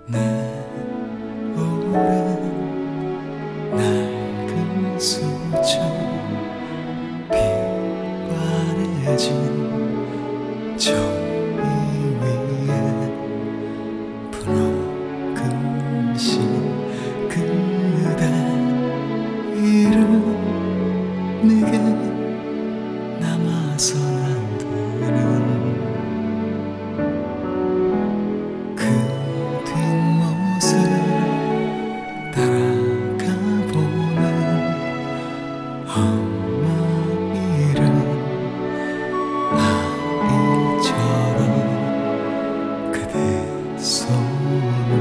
내 오랜 낡은 수초 비관해진 종이 위에 분홍 글씨 그대 이름 내게 남아서 남기는 그 뒷모습 따라가 보는 엄마 이름 아이처럼 그대 손을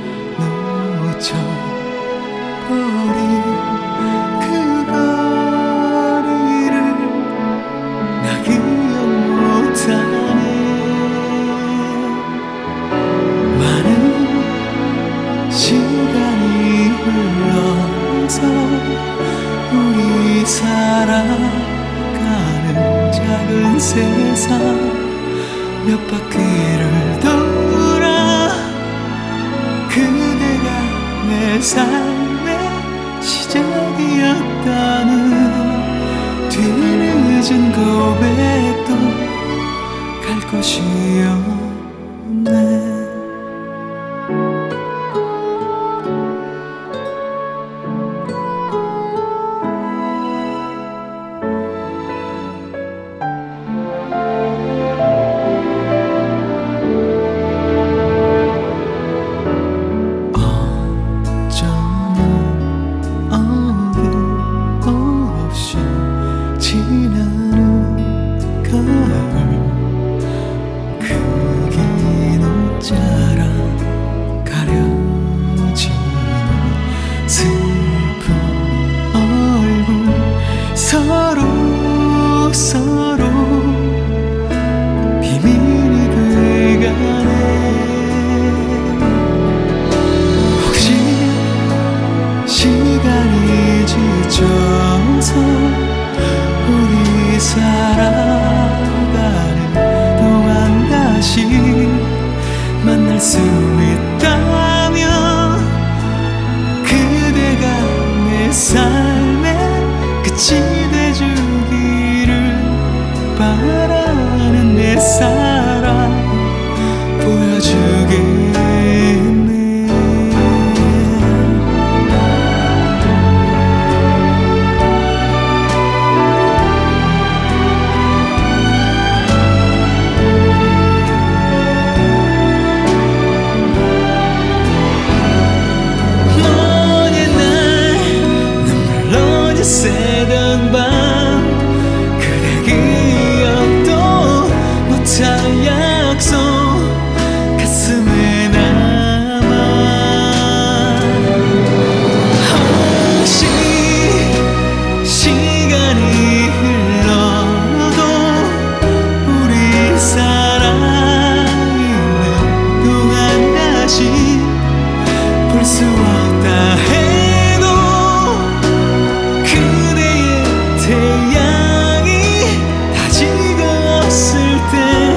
놓쳐버린 그 거리를 나 기억 못하네. 많은 시간이 흘러서 우리 살아가는 작은 세상 몇 바퀴를 돌아 그대가 내 삶의 시작이었다는 뒤늦은 고백도 갈 곳이 없네. 지나는 가을 그 긴 옷자락 가려지는 슬픈 얼굴 서로 비밀이 돼가네. 혹시 시간이 지쳐서 우리 살아가는 동안 다시 만날 수 있다면 그대가 내 삶의 끝이 돼주기를 바라는 내 사랑 보여주겠네. 새던 밤 그대 기억도 못할 약속 가슴에 남아. 혹시 시간이 흘러도 우리 살아있는 동안 다시 볼 수 없다 해도 태양이 다 지고없을 때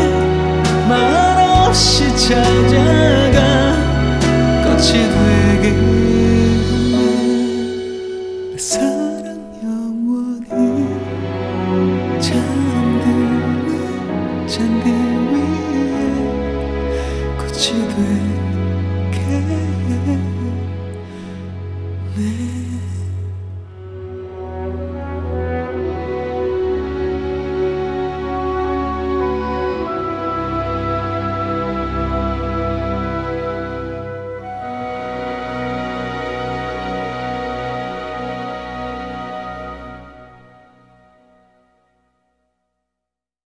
말없이 찾아가 꽃이 되겠네. 내 사랑 영원히 잠드는 잔디 위에 꽃이 되겠네.